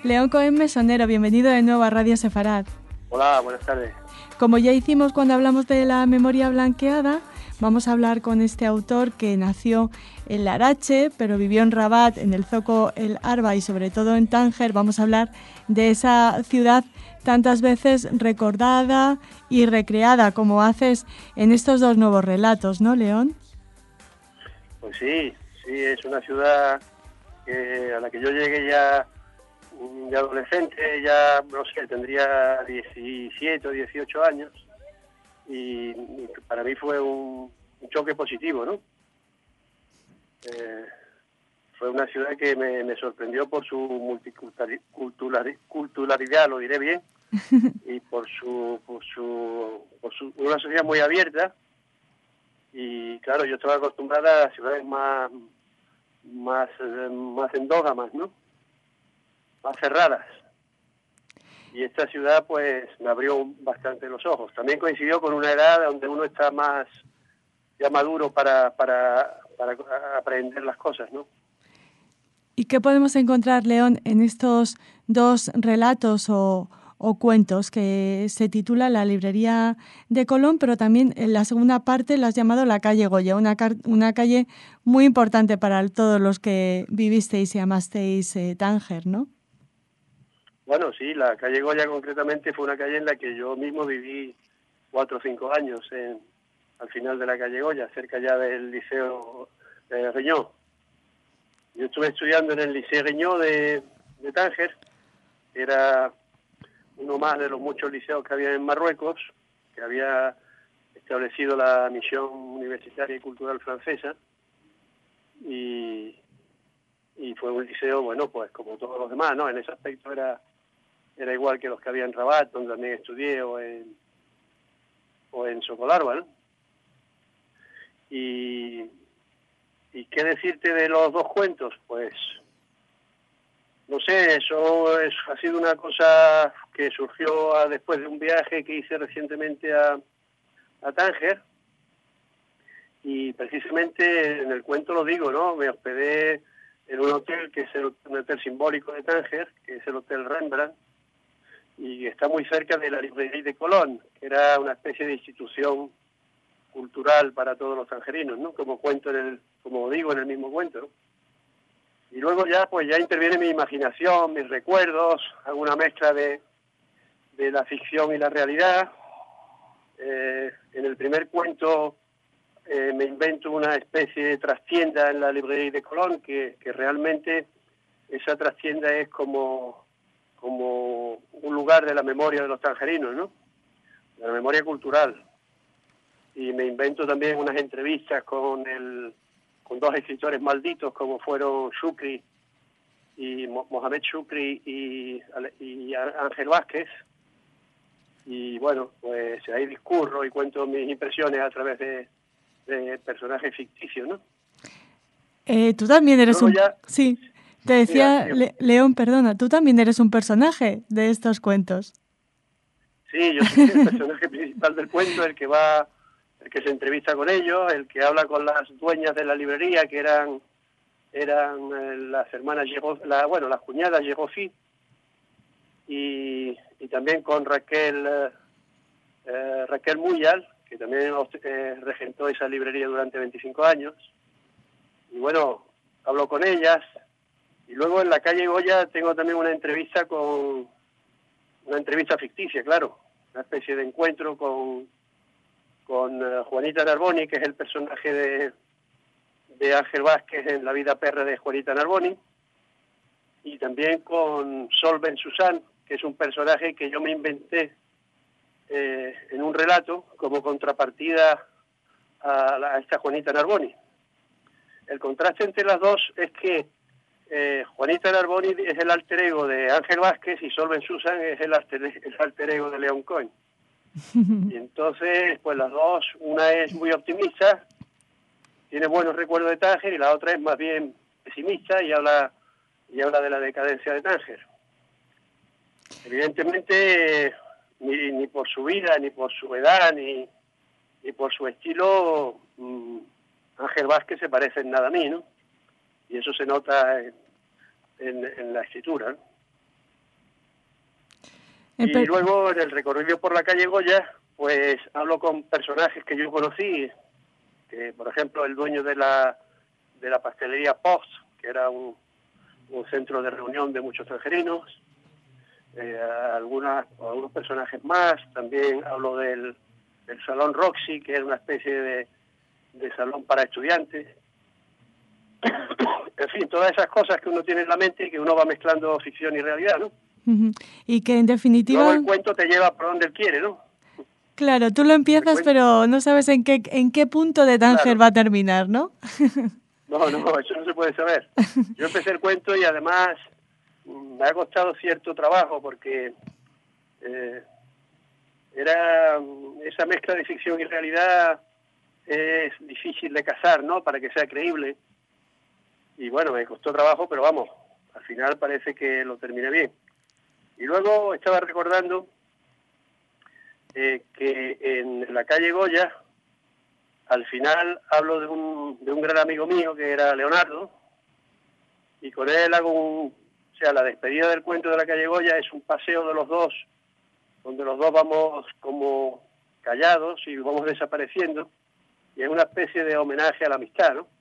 León Cohen Mesonero, bienvenido de nuevo a Radio Sefarad. Hola, buenas tardes. Como ya hicimos cuando hablamos de la memoria blanqueada, vamos a hablar con este autor que nació en Larache, pero vivió en Rabat, en el Zoco el Arba y sobre todo en Tánger. Vamos a hablar de esa ciudad tantas veces recordada y recreada, como haces en estos dos nuevos relatos, ¿no, León? Pues sí, es una ciudad a la que yo llegué ya de adolescente, ya, no sé, tendría 17 o 18 años, y para mí fue un choque positivo, ¿no? Fue una ciudad que me sorprendió por su multiculturalidad, lo diré bien, y por una sociedad muy abierta. Y claro, yo estaba acostumbrada a ciudades más endógamas, ¿no? Más cerradas. Y esta ciudad pues me abrió bastante los ojos. También coincidió con una edad donde uno está más ya maduro para aprender las cosas, ¿no? ¿Y qué podemos encontrar, León, en estos dos relatos o cuentos que se titula La librería de Colón, pero también en la segunda parte la has llamado La calle Goya, una calle muy importante para todos los que vivisteis y amasteis Tánger, ¿no? Bueno, sí, la calle Goya concretamente fue una calle en la que yo mismo viví 4 o 5 años al final de la calle Goya, cerca ya del Liceo Reñó. Yo estuve estudiando en el Liceo Reñó de Tánger, que era uno más de los muchos liceos que había en Marruecos, que había establecido la misión universitaria y cultural francesa, y fue un liceo, bueno, pues como todos los demás, ¿no? En ese aspecto era igual que los que había en Rabat, donde también estudié, o en Socolarba, ¿no? Y qué decirte de los dos cuentos, pues no sé, ha sido una cosa que surgió después de un viaje que hice recientemente a Tánger, y precisamente en el cuento lo digo, ¿no? Me hospedé en un hotel que es un hotel simbólico de Tánger, que es el Hotel Rembrandt, y está muy cerca de la librería de Colón, que era una especie de institución cultural para todos los tangerinos, ¿no? Como digo en el mismo cuento, ¿no? Y luego ya interviene mi imaginación, mis recuerdos, alguna mezcla de la ficción y la realidad. En el primer cuento me invento una especie de trastienda en la librería de Colón, que realmente esa trastienda es como un lugar de la memoria de los tangerinos, ¿no? De la memoria cultural. Y me invento también unas entrevistas con dos escritores malditos como fueron Shukri y Mohamed Shukri y Ángel Vázquez. Y bueno, pues ahí discurro y cuento mis impresiones a través de personajes ficticios, ¿no? Tú también eres Sí, te decía, mira, León, perdona, tú también eres un personaje de estos cuentos. Sí, yo soy el personaje principal del cuento, el que se entrevista con ellos, el que habla con las dueñas de la librería, que eran las hermanas las cuñadas Yegofi, y también con Raquel Muyal, que también regentó esa librería durante 25 años. Y bueno, hablo con ellas, y luego en la calle Goya tengo también una entrevista ficticia, claro, una especie de encuentro con Juanita Narboni, que es el personaje de Ángel Vázquez en La vida perra de Juanita Narboni, y también con Sol Ben Susan, que es un personaje que yo me inventé en un relato como contrapartida a esta Juanita Narboni. El contraste entre las dos es que Juanita Narboni es el alter ego de Ángel Vázquez y Sol Ben Susan es el alter ego de León Cohen. Y entonces, pues las dos, una es muy optimista, tiene buenos recuerdos de Tánger, y la otra es más bien pesimista y habla de la decadencia de Tánger. Evidentemente, ni por su vida, ni por su edad, ni por su estilo, Ángel Vázquez se parece en nada a mí, ¿no? Y eso se nota en la escritura, ¿no? Y luego en el recorrido por la calle Goya, pues hablo con personajes que yo conocí, que por ejemplo el dueño de la pastelería Post, que era un centro de reunión de muchos tanjerinos, algunos personajes más. También hablo del Salón Roxy, que era una especie de salón para estudiantes. En fin, todas esas cosas que uno tiene en la mente y que uno va mezclando ficción y realidad, ¿no? Y que en definitiva... Luego el cuento te lleva por donde él quiere, ¿no? Claro, tú lo empiezas, pero no sabes en qué punto de Tánger va a terminar, ¿no? No, eso no se puede saber. Yo empecé el cuento y además me ha costado cierto trabajo porque era esa mezcla de ficción y realidad es difícil de cazar, ¿no? Para que sea creíble. Y bueno, me costó trabajo, pero vamos, al final parece que lo terminé bien. Y luego estaba recordando que en la calle Goya, al final hablo de un gran amigo mío que era Leonardo, y con él hago la despedida del cuento de la calle Goya es un paseo de los dos, donde los dos vamos como callados y vamos desapareciendo, y es una especie de homenaje a la amistad, ¿no?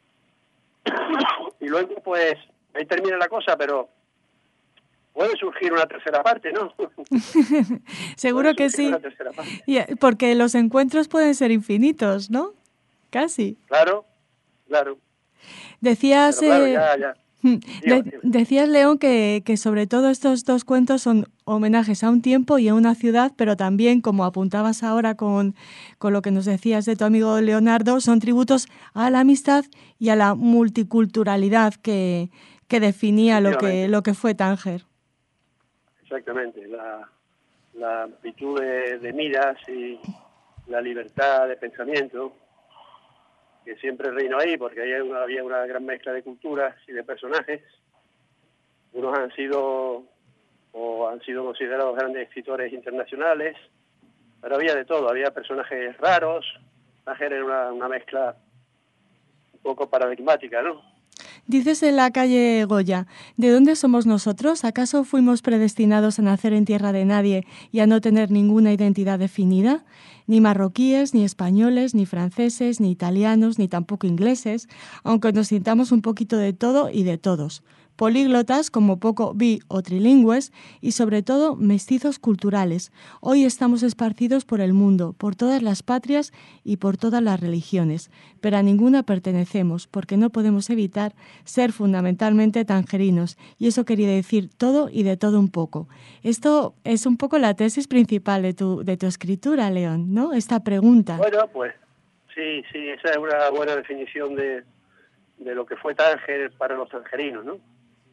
Y luego, pues, ahí termina la cosa, pero puede surgir una tercera parte, ¿no? Seguro que sí. Porque los encuentros pueden ser infinitos, ¿no? Casi. Claro. Decías, pero claro, ya. Decías, León, que sobre todo estos dos cuentos son homenajes a un tiempo y a una ciudad, pero también, como apuntabas ahora con lo que nos decías de tu amigo Leonardo, son tributos a la amistad y a la multiculturalidad que definía lo que fue Tánger. Exactamente, la amplitud de miras y la libertad de pensamiento que siempre reinó ahí, porque ahí había una gran mezcla de culturas y de personajes. Unos han sido considerados grandes escritores internacionales, pero había de todo, había personajes raros. Tánger era una mezcla un poco paradigmática, ¿no? Dices en la calle Goya, ¿de dónde somos nosotros? ¿Acaso fuimos predestinados a nacer en tierra de nadie y a no tener ninguna identidad definida? Ni marroquíes, ni españoles, ni franceses, ni italianos, ni tampoco ingleses, aunque nos sintamos un poquito de todo y de todos. Políglotas, como poco o trilingües, y sobre todo mestizos culturales. Hoy estamos esparcidos por el mundo, por todas las patrias y por todas las religiones, pero a ninguna pertenecemos, porque no podemos evitar ser fundamentalmente tangerinos, y eso quería decir todo y de todo un poco. Esto es un poco la tesis principal de tu escritura, León, ¿no? Esta pregunta. Bueno, pues sí, esa es una buena definición de lo que fue Tánger para los tangerinos, ¿no?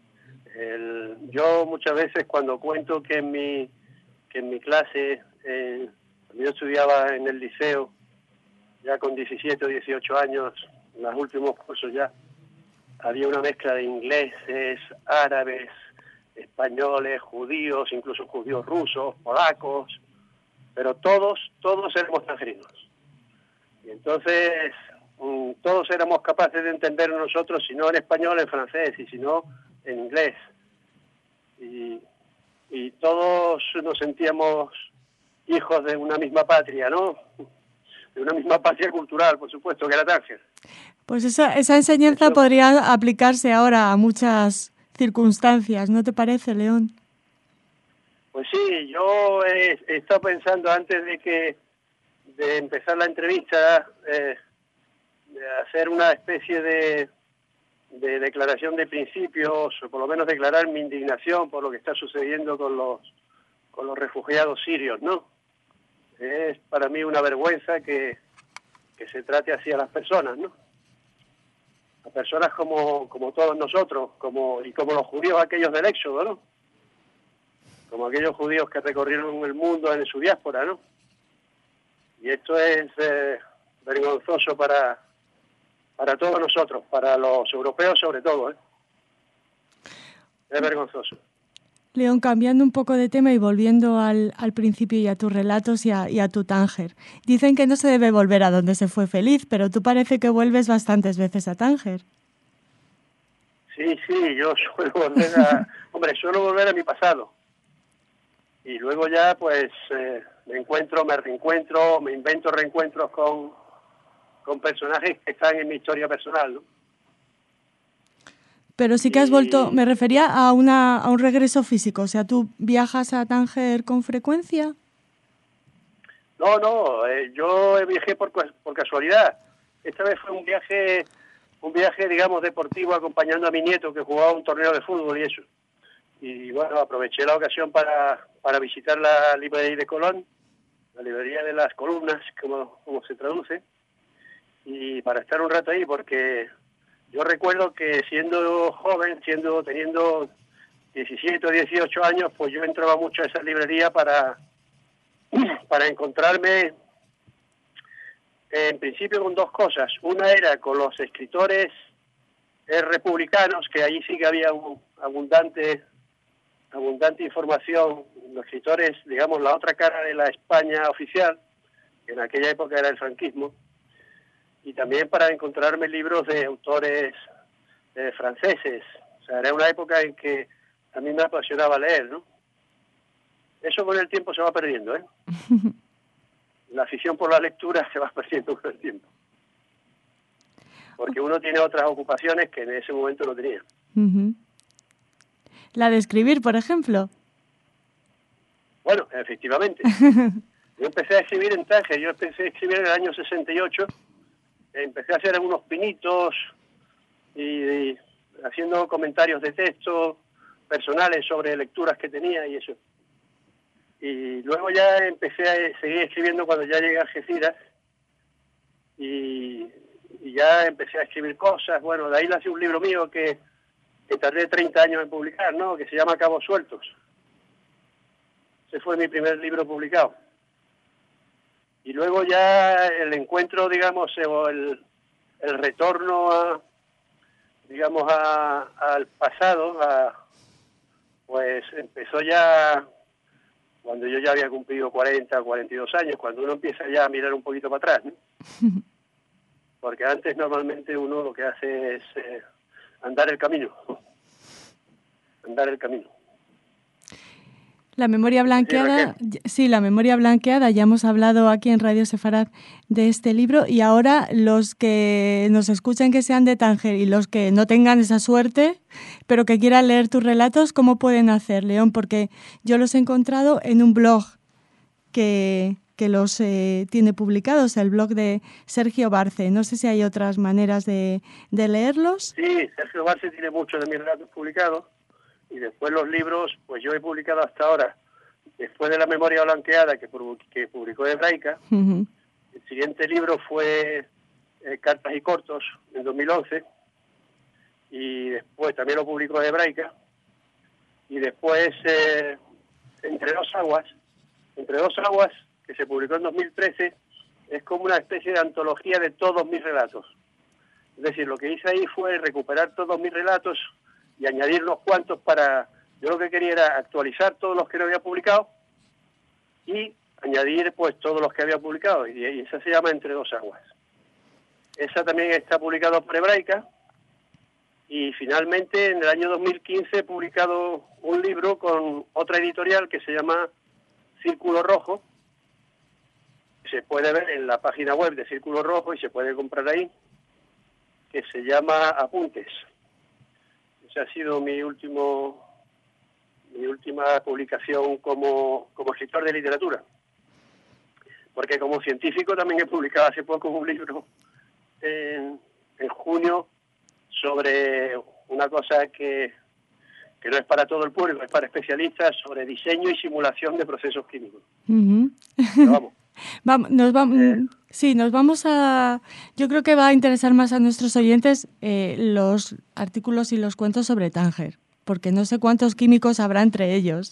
Yo muchas veces cuando cuento que en mi clase, cuando yo estudiaba en el liceo, ya con 17 o 18 años, en los últimos cursos ya, había una mezcla de ingleses, árabes, españoles, judíos, incluso judíos rusos, polacos, pero todos éramos tangerinos. Y entonces todos éramos capaces de entender nosotros, si no en español, en francés, y si no, en inglés. Y todos nos sentíamos hijos de una misma patria, ¿no? De una misma patria cultural, por supuesto, que era Tánger. Pues esa enseñanza podría aplicarse ahora a muchas circunstancias, ¿no te parece, León? Pues sí, yo he estado pensando antes de empezar la entrevista, de hacer una especie de declaración de principios, o por lo menos declarar mi indignación por lo que está sucediendo con los refugiados sirios, ¿no? Es para mí una vergüenza que se trate así a las personas, ¿no? A personas como todos nosotros, como los judíos aquellos del Éxodo, ¿no? Como aquellos judíos que recorrieron el mundo en su diáspora, ¿no? Y esto es vergonzoso para todos nosotros, para los europeos sobre todo, ¿eh? Es vergonzoso. León, cambiando un poco de tema y volviendo al principio y a tus relatos y a tu Tánger. Dicen que no se debe volver a donde se fue feliz, pero tú parece que vuelves bastantes veces a Tánger. Sí, yo suelo volver a mi pasado. y luego ya pues me reencuentro, me invento reencuentros con personajes que están en mi historia personal, ¿no? Pero sí que has vuelto, me refería a un regreso físico, o sea, ¿tú viajas a Tánger con frecuencia? No, yo viajé por casualidad. Esta vez fue un viaje, digamos, deportivo, acompañando a mi nieto que jugaba un torneo de fútbol y eso. Y bueno, aproveché la ocasión para visitar la librería de Colón, la librería de las columnas, como se traduce, y para estar un rato ahí, porque yo recuerdo que siendo joven, teniendo 17 o 18 años, pues yo entraba mucho a esa librería para encontrarme, en principio, con dos cosas. Una era con los escritores republicanos, que allí sí que había abundante información, los escritores, digamos, la otra cara de la España oficial, que en aquella época era el franquismo, y también para encontrarme libros de autores franceses. O sea, era una época en que a mí me apasionaba leer, ¿no? Eso con el tiempo se va perdiendo, ¿eh? La afición por la lectura se va perdiendo con el tiempo. Porque uno tiene otras ocupaciones que en ese momento no tenía. Uh-huh. La de escribir, por ejemplo. Bueno, efectivamente. Yo empecé a escribir en Tánger, yo empecé a escribir en el año 68, empecé a hacer algunos pinitos y haciendo comentarios de texto personales sobre lecturas que tenía y eso. Y luego ya empecé a seguir escribiendo cuando ya llegué a Algeciras y ya empecé a escribir cosas. Bueno, de ahí nació un libro mío que tardé 30 años en publicar, ¿no? Que se llama Cabos Sueltos. Ese fue mi primer libro publicado. Y luego ya el encuentro, digamos, el retorno al pasado, pues empezó ya cuando yo ya había cumplido 40, 42 años, cuando uno empieza ya a mirar un poquito para atrás, ¿no? Porque antes normalmente uno lo que hace es andar el camino. La memoria blanqueada, sí, la memoria blanqueada, ya hemos hablado aquí en Radio Sefarad de este libro y ahora los que nos escuchen que sean de Tánger y los que no tengan esa suerte, pero que quieran leer tus relatos, ¿cómo pueden hacer, León? Porque yo los he encontrado en un blog que los tiene publicados, el blog de Sergio Barce. No sé si hay otras maneras de leerlos. Sí, Sergio Barce tiene muchos de mis relatos publicados. Y después los libros, pues yo he publicado hasta ahora, después de La memoria blanqueada que publicó Hebraica, uh-huh. El siguiente libro fue Cartas y cortos, en 2011, y después también lo publicó Hebraica, y después Entre dos aguas, que se publicó en 2013, es como una especie de antología de todos mis relatos. Es decir, lo que hice ahí fue recuperar todos mis relatos y añadir unos cuantos yo lo que quería era actualizar todos los que no había publicado y añadir pues todos los que había publicado, y esa se llama Entre dos aguas. Esa también está publicada por Hebraica, y finalmente en el año 2015 he publicado un libro con otra editorial que se llama Círculo Rojo. Se puede ver en la página web de Círculo Rojo y se puede comprar ahí, que se llama Apuntes. Esa ha sido mi última publicación como escritor de literatura. Porque como científico también he publicado hace poco un libro en junio sobre una cosa que no es para todo el público, es para especialistas, sobre diseño y simulación de procesos químicos. Uh-huh. Pero vamos. Sí, nos vamos a... Yo creo que va a interesar más a nuestros oyentes los artículos y los cuentos sobre Tánger, porque no sé cuántos químicos habrá entre ellos.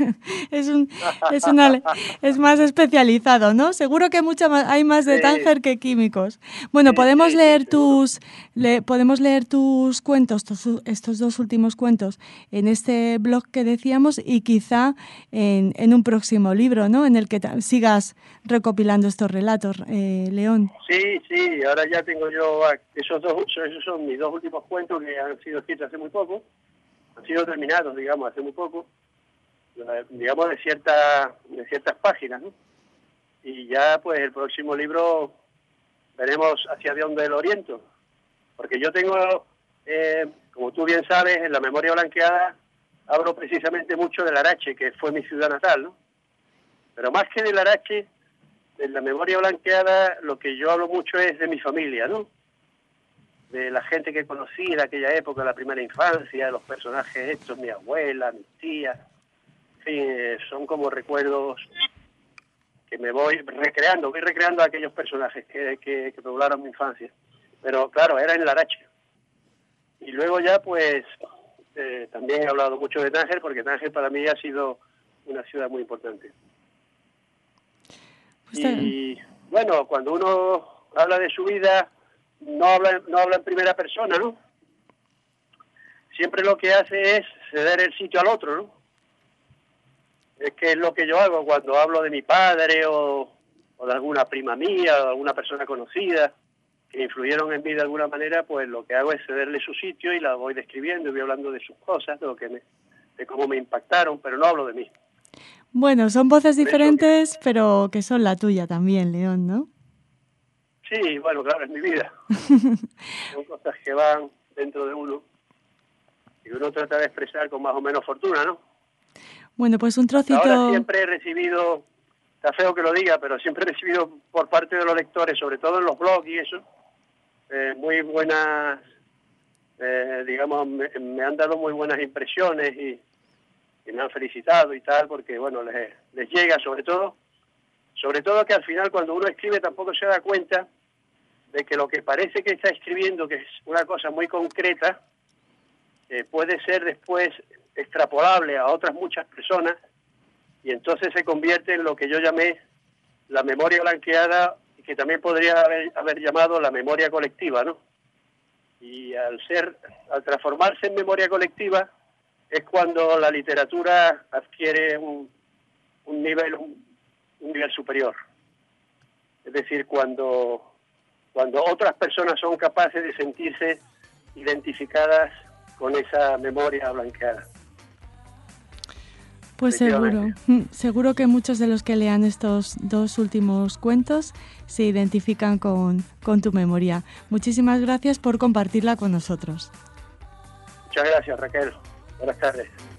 Es más especializado, ¿no? Seguro que hay más de Tánger que químicos. Bueno, podemos leer tus cuentos, estos dos últimos cuentos, en este blog que decíamos, y quizá en un próximo libro, ¿no? En el que sigas recopilando estos relatos, León. Sí, ahora ya tengo yo esos son mis dos últimos cuentos que han sido escritos hace muy poco. Han sido terminados, digamos, hace muy poco, digamos, de ciertas páginas, ¿no? Y ya, pues, el próximo libro veremos hacia dónde lo oriento. Porque yo tengo, como tú bien sabes, en la memoria blanqueada hablo precisamente mucho del Larache, que fue mi ciudad natal, ¿no? Pero más que del Larache, en la memoria blanqueada lo que yo hablo mucho es de mi familia, ¿no? De la gente que conocí de aquella época, la primera infancia, los personajes estos, mi abuela, mis tías, en fin, son como recuerdos que me voy recreando aquellos personajes que poblaron mi infancia. Pero claro, era en Larache. Y luego ya, pues, también he hablado mucho de Tánger, porque Tánger para mí ha sido una ciudad muy importante. Y bueno, cuando uno habla de su vida, no habla en primera persona, ¿no? Siempre lo que hace es ceder el sitio al otro, ¿no? Es que es lo que yo hago cuando hablo de mi padre o de alguna prima mía o de alguna persona conocida que influyeron en mí de alguna manera, pues lo que hago es cederle su sitio y la voy describiendo y voy hablando de sus cosas, de cómo me impactaron, pero no hablo de mí. Bueno, son voces diferentes, pero que son la tuya también, León, ¿no? Sí, bueno, claro, es mi vida. Son cosas que van dentro de uno y uno trata de expresar con más o menos fortuna, ¿no? Bueno, pues un trocito... Ahora siempre he recibido, está feo que lo diga, pero siempre he recibido por parte de los lectores, sobre todo en los blogs y eso, muy buenas, digamos, me han dado muy buenas impresiones y me han felicitado y tal, porque bueno, les llega sobre todo que al final cuando uno escribe tampoco se da cuenta de que lo que parece que está escribiendo, que es una cosa muy concreta, puede ser después extrapolable a otras muchas personas y entonces se convierte en lo que yo llamé la memoria blanqueada y que también podría haber llamado la memoria colectiva, ¿no? Y al transformarse en memoria colectiva es cuando la literatura adquiere un nivel superior. Es decir, cuando otras personas son capaces de sentirse identificadas con esa memoria blanqueada. Pues seguro que muchos de los que lean estos dos últimos cuentos se identifican con tu memoria. Muchísimas gracias por compartirla con nosotros. Muchas gracias, Raquel. Buenas tardes.